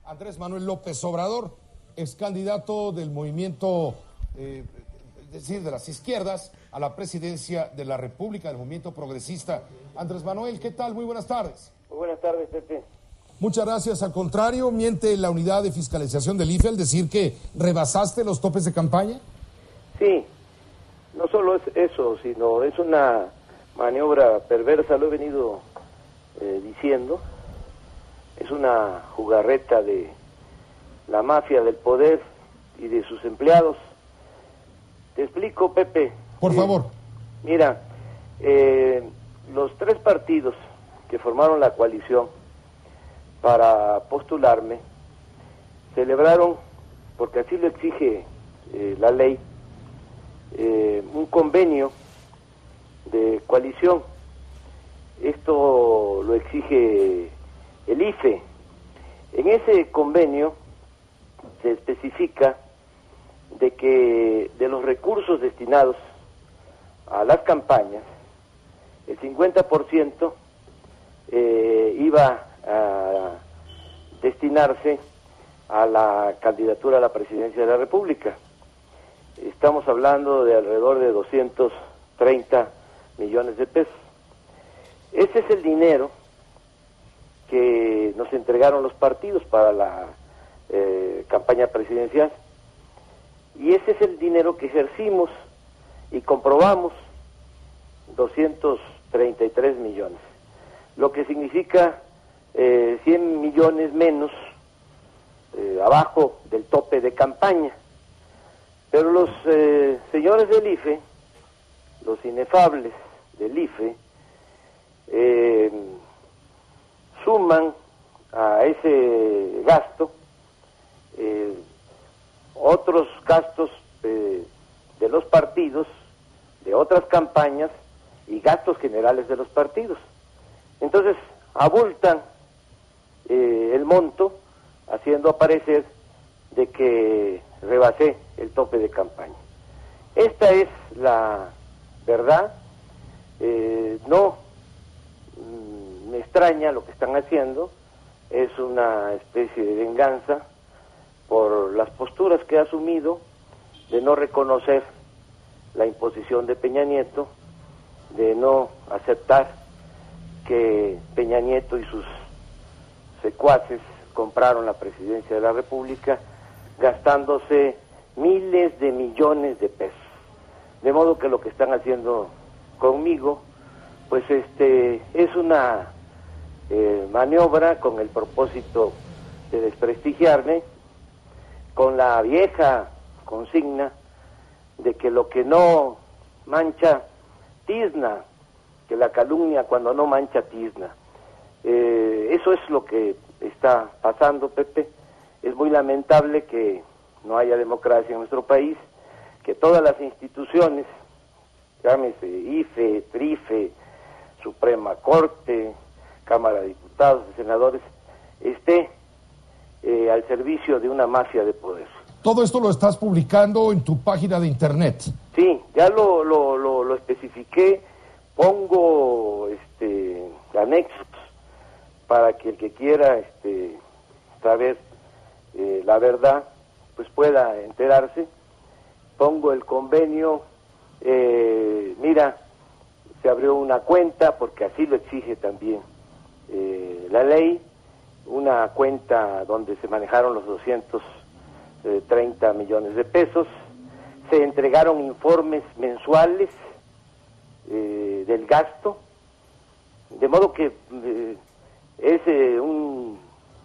Andrés Manuel López Obrador, ex candidato del movimiento, es decir, de las izquierdas, a la presidencia de la República, del movimiento progresista. Andrés Manuel, ¿qué tal? Muy buenas tardes. Muy buenas tardes, Pepe. Muchas gracias. Al contrario, miente la unidad de fiscalización del IFE al decir que rebasaste los topes de campaña. Sí, no solo es eso, sino es una maniobra perversa, lo he venido diciendo. Es una jugarreta de la mafia del poder y de sus empleados. Te explico, Pepe. Por favor. Mira, los tres partidos que formaron la coalición para postularme celebraron, porque así lo exige la ley, un convenio de coalición. Esto lo exige el IFE. En ese convenio se especifica de que de los recursos destinados a las campañas, el 50% iba a destinarse a la candidatura a la presidencia de la República. Estamos hablando de alrededor de 230 millones de pesos. Ese es el dinero que nos entregaron los partidos para la campaña presidencial, y ese es el dinero que ejercimos y comprobamos, 233 millones, lo que significa 100 millones menos abajo del tope de campaña. Pero los señores del IFE, los inefables del IFE, suman a ese gasto otros gastos de los partidos, de otras campañas y gastos generales de los partidos. Entonces abultan el monto, haciendo aparecer de que rebasé el tope de campaña. Esta es la verdad. No me extraña lo que están haciendo, es una especie de venganza por las posturas que ha asumido de no reconocer la imposición de Peña Nieto, de no aceptar que Peña Nieto y sus secuaces compraron la presidencia de la República gastándose miles de millones de pesos. De modo que lo que están haciendo conmigo, pues es una maniobra con el propósito de desprestigiarme, con la vieja consigna de que lo que no mancha tizna, que la calumnia cuando no mancha tizna. Eso es lo que está pasando, Pepe. Es muy lamentable que no haya democracia en nuestro país, que todas las instituciones, llámese IFE, TRIFE, Suprema Corte, Cámara de Diputados, de Senadores, esté al servicio de una mafia de poder. Todo esto lo estás publicando en tu página de internet. Sí, ya lo especifiqué, pongo anexos para que el que quiera saber la verdad, pues pueda enterarse. Pongo el convenio, mira, se abrió una cuenta, porque así lo exige también la ley, una cuenta donde se manejaron los 230 millones de pesos, se entregaron informes mensuales del gasto, de modo que es un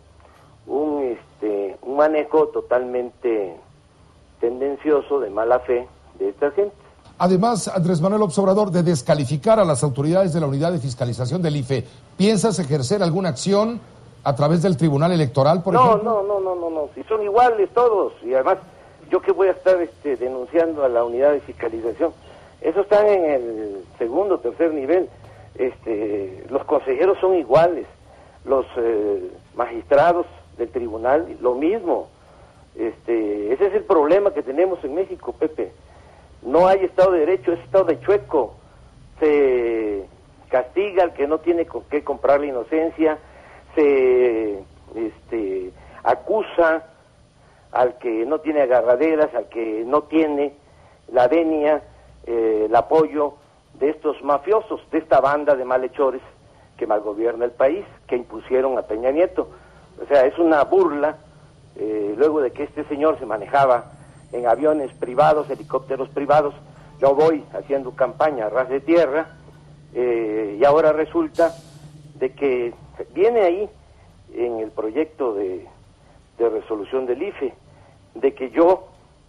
manejo totalmente tendencioso, de mala fe de esta gente. Además, Andrés Manuel López Obrador, de descalificar a las autoridades de la unidad de fiscalización del IFE, ¿piensas ejercer alguna acción a través del Tribunal Electoral, por ejemplo? No, si son iguales todos, y además, ¿yo qué voy a estar denunciando a la unidad de fiscalización? Eso está en el segundo, tercer nivel. Los consejeros son iguales, los magistrados del tribunal, lo mismo. Ese es el problema que tenemos en México, Pepe. No hay Estado de Derecho, es Estado de chueco. Se castiga al que no tiene con qué comprar la inocencia, se acusa al que no tiene agarraderas, al que no tiene la venia, el apoyo de estos mafiosos, de esta banda de malhechores que malgobierna el país, que impusieron a Peña Nieto. O sea, es una burla, luego de que este señor se manejaba en aviones privados, helicópteros privados. Yo voy haciendo campaña a ras de tierra, y ahora resulta de que viene ahí en el proyecto de resolución del IFE, de que yo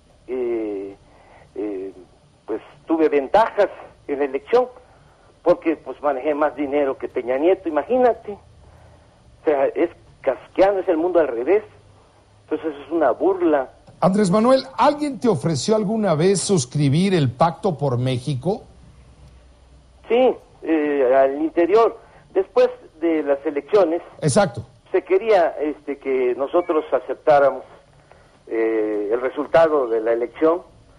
pues tuve ventajas en la elección, porque pues manejé más dinero que Peña Nieto, imagínate. O sea, es casqueano, es el mundo al revés. Entonces es una burla. Andrés Manuel, ¿alguien te ofreció alguna vez suscribir el Pacto por México? Sí, al interior. Después de las elecciones, exacto, se quería que nosotros aceptáramos el resultado de la elección,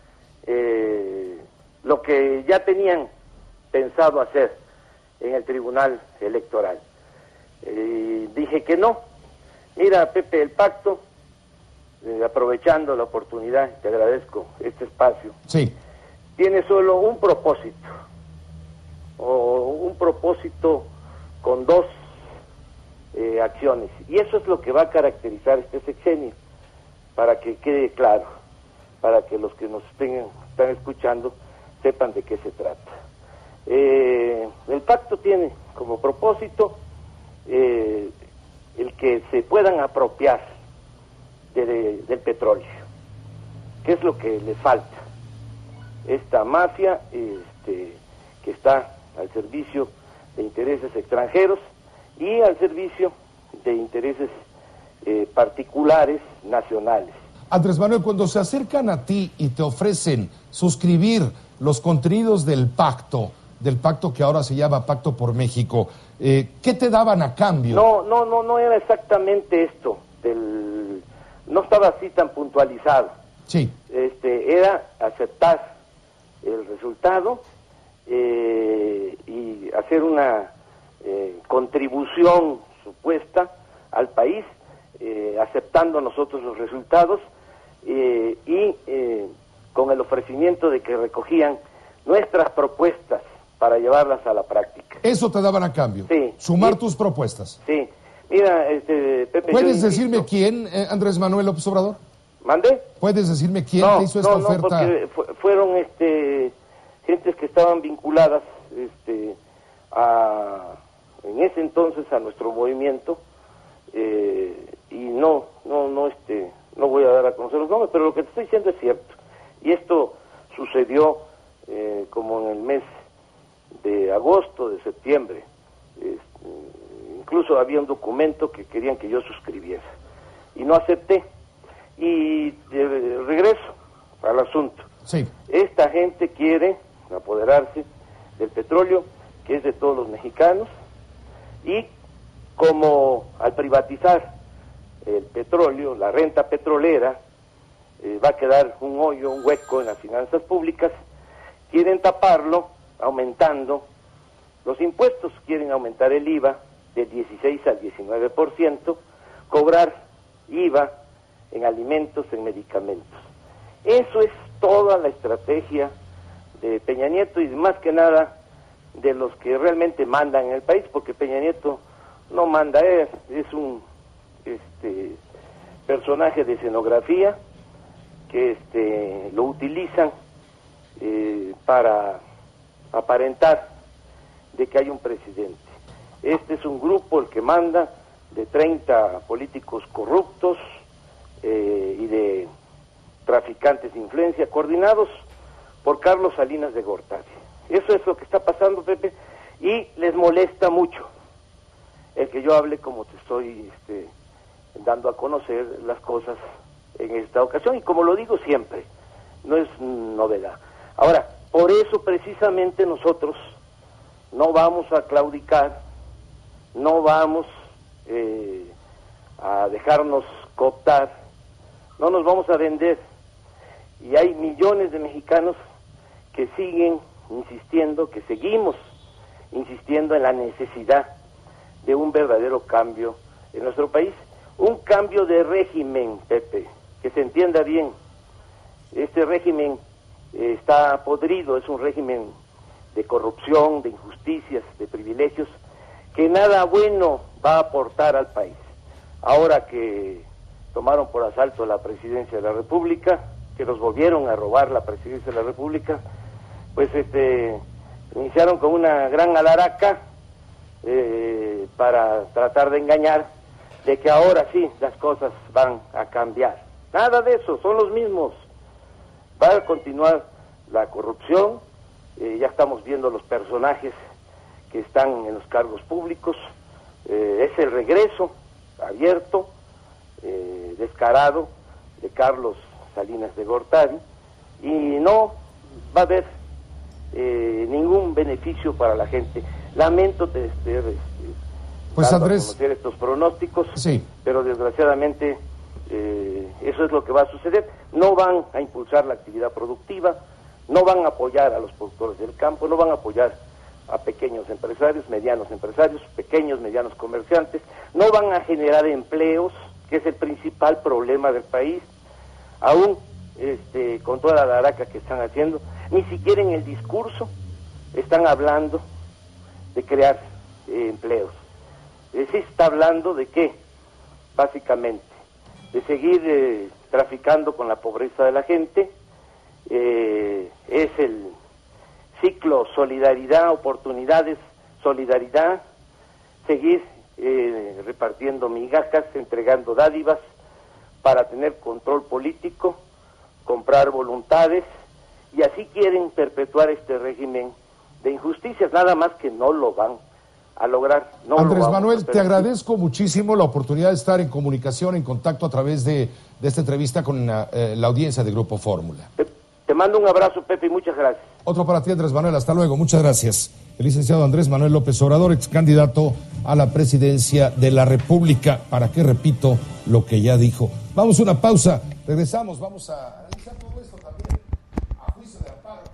lo que ya tenían pensado hacer en el Tribunal Electoral. Dije que no. Mira, Pepe, el pacto, aprovechando la oportunidad, te agradezco este espacio, sí, tiene solo un propósito, o un propósito con dos acciones, y eso es lo que va a caracterizar este sexenio, para que quede claro, para que los que nos están escuchando sepan de qué se trata. El pacto tiene como propósito el que se puedan apropiar del petróleo, que es lo que le falta. Esta mafia que está al servicio de intereses extranjeros y al servicio de intereses particulares nacionales. Andrés Manuel, cuando se acercan a ti y te ofrecen suscribir los contenidos del pacto que ahora se llama Pacto por México, ¿qué te daban a cambio? No era exactamente esto, no estaba así tan puntualizado. Sí. Era aceptar el resultado y hacer una contribución supuesta al país, aceptando nosotros los resultados y con el ofrecimiento de que recogían nuestras propuestas para llevarlas a la práctica. Eso te daban a cambio. Sí. Sumar tus propuestas. Sí. Mira, Pepe, ¿puedes decirme quién, Andrés Manuel López Obrador? ¿Mandé? ¿Puedes decirme quién te hizo esta oferta? No, porque fueron gentes que estaban vinculadas en ese entonces a nuestro movimiento, y no voy a dar a conocer los nombres, pero lo que te estoy diciendo es cierto. Y esto sucedió como en el mes de agosto, de septiembre. Incluso había un documento que querían que yo suscribiera y no acepté. Y regreso al asunto. Sí. Esta gente quiere apoderarse del petróleo, que es de todos los mexicanos, y como al privatizar el petróleo, la renta petrolera, va a quedar un hoyo, un hueco en las finanzas públicas, quieren taparlo aumentando los impuestos, quieren aumentar el IVA del 16 al 19%, cobrar IVA en alimentos, en medicamentos. Eso es toda la estrategia de Peña Nieto y más que nada de los que realmente mandan en el país, porque Peña Nieto no manda, es un personaje de escenografía que lo utilizan para aparentar de que hay un presidente. Este es un grupo el que manda, de 30 políticos corruptos y de traficantes de influencia, coordinados por Carlos Salinas de Gortari. Eso es lo que está pasando, Pepe, y les molesta mucho el que yo hable como te estoy dando a conocer las cosas en esta ocasión, y como lo digo siempre, no es novedad. Ahora, por eso precisamente nosotros no vamos a claudicar, no vamos a dejarnos cooptar, no nos vamos a vender, y hay millones de mexicanos que siguen insistiendo, que seguimos insistiendo en la necesidad de un verdadero cambio en nuestro país, un cambio de régimen, Pepe, que se entienda bien. Este régimen está podrido, es un régimen de corrupción, de injusticias, de privilegios, que nada bueno va a aportar al país. Ahora que tomaron por asalto la presidencia de la República, que nos volvieron a robar la presidencia de la República, pues iniciaron con una gran alaraca para tratar de engañar de que ahora sí las cosas van a cambiar. Nada de eso, son los mismos. Va a continuar la corrupción, ya estamos viendo los personajes que están en los cargos públicos, es el regreso abierto, descarado de Carlos Salinas de Gortari, y no va a haber ningún beneficio para la gente. Lamento pues Andrés, conocer estos pronósticos, sí, pero desgraciadamente eso es lo que va a suceder. No van a impulsar la actividad productiva, no van a apoyar a los productores del campo, no van a apoyar a pequeños empresarios, medianos empresarios, pequeños, medianos comerciantes, no van a generar empleos, que es el principal problema del país, aún con toda la laraca que están haciendo, ni siquiera en el discurso están hablando de crear empleos. Se está hablando de qué, básicamente, de seguir traficando con la pobreza de la gente. Es el ciclo solidaridad, oportunidades, solidaridad, seguir repartiendo migajas, entregando dádivas para tener control político, comprar voluntades, y así quieren perpetuar este régimen de injusticias, nada más que no lo van a lograr. No Andrés Manuel, te agradezco muchísimo la oportunidad de estar en comunicación, en contacto a través de esta entrevista con la audiencia de Grupo Fórmula. Te mando un abrazo, Pepe, y muchas gracias. Otro para ti, Andrés Manuel, hasta luego, muchas gracias. El licenciado Andrés Manuel López Obrador, ex candidato a la presidencia de la República. ¿Para qué repito lo que ya dijo? Vamos a una pausa, regresamos, vamos a analizar todo esto también a juicio de amparo.